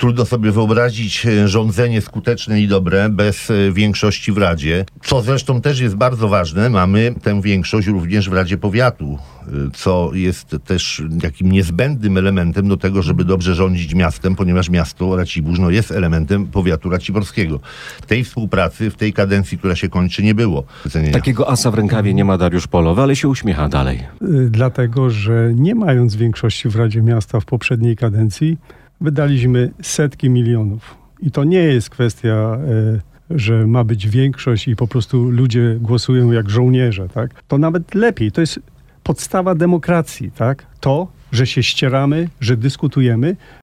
Trudno sobie wyobrazić rządzenie skuteczne i dobre bez większości w Radzie, co zresztą też jest bardzo ważne. Mamy tę większość również w Radzie Powiatu, co jest też takim niezbędnym elementem do tego, żeby dobrze rządzić miastem, ponieważ miasto Racibórz jest elementem powiatu raciborskiego. Tej współpracy w tej kadencji, która się kończy, nie było. Takiego asa w rękawie nie ma Dariusz Polowy, ale się uśmiecha dalej. Dlatego, że nie mając większości w Radzie Miasta w poprzedniej kadencji, wydaliśmy setki milionów. I to nie jest kwestia, że ma być większość i po prostu ludzie głosują jak żołnierze, tak? To nawet lepiej. To jest podstawa demokracji, tak? To, że się ścieramy, że dyskutujemy,